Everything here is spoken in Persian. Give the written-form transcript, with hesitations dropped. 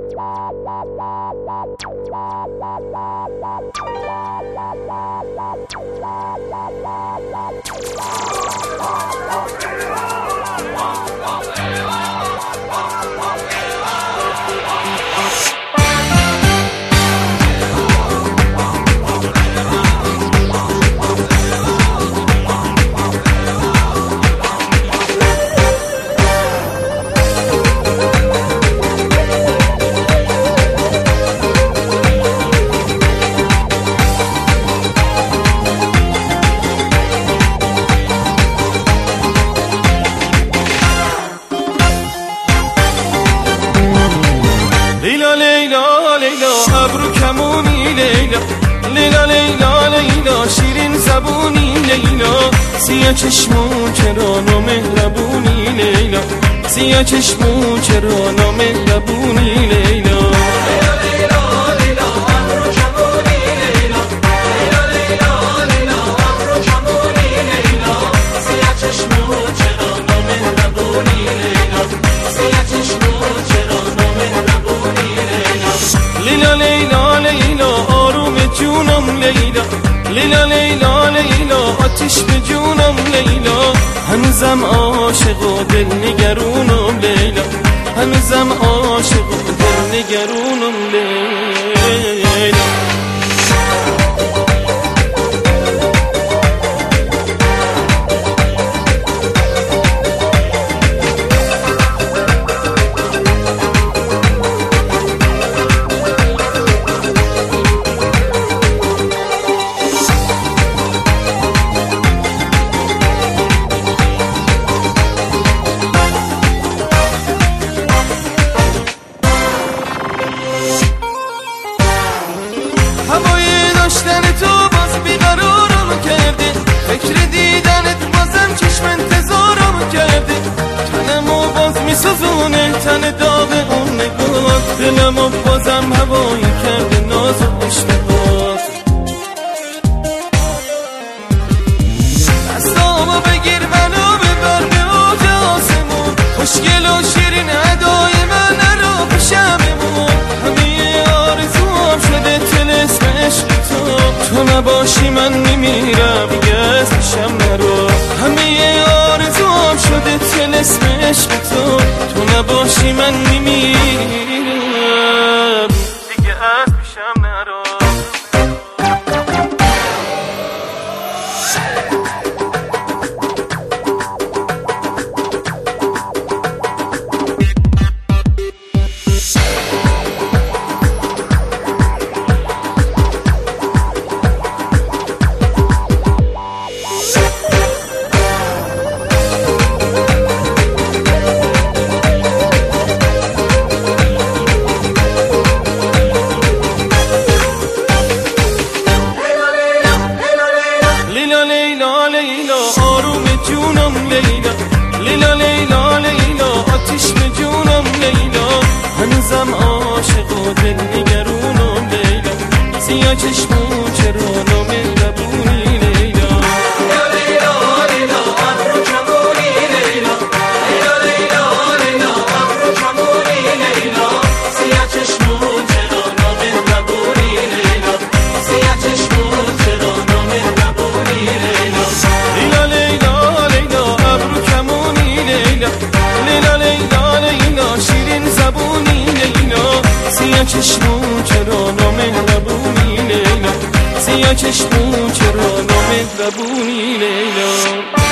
لیلا لیلا لیلا ابرو کمونی لیلا لیلا لیلا لیلا شیرین زبونی لیلا سیاه چشمون چرا نامهربونی لیلا سیاه چشمون چرا نامهربونی لیلا لیلا لیلا لیلا آروم جونم لیلا لیلا لیلا لیلا آتیش به جونم لیلا هنوزم عاشق و دل نگرونم لیلا هنوزم عاشق و دل نگرونم لیلا هوای داشتن تو باز بیقرارم کرده فکر دیدنت بازم چشم انتظارم کرده تنمو باز میسوزونه تن داغ اون نگاه دلمو بازم هوایی کرده ناز و اشتباه دستامو بگیر منو ببر به اوج آسمون خوشگل و شیرین ادای من رو پیشممون همه آرزوام شده طلسم عشق تو نباشی من میمیرم دیگه از پیشم نرو همه آرزوام شده طلسم عشق تو نباشی من میمیرم دیگه از پیشم نرو لیلا لیلا لیلا آروم جونم لیلا لیلا لیلا لیلا آتیش به جونم لیلا هنوزم عاشق و دل نگرونم لیلا سیاه چشمون چرا نامهربونی لیلا لیلا لیلا ابرو کمونی لیلا لیلا لیلا لیلا ابرو کمونی لیلا سیاه چشمون چرا نامهربونی لیلا سیاه چشمون چرا نامهربونی لیلا لیلا لیلا ابرو کمونی لیلا لیلا لیلا لیلا شیرین زبونی لیلا سیاه چشمون چرا نامهربونی لیلا سیاه چشمون چرا نامهربونی لیلا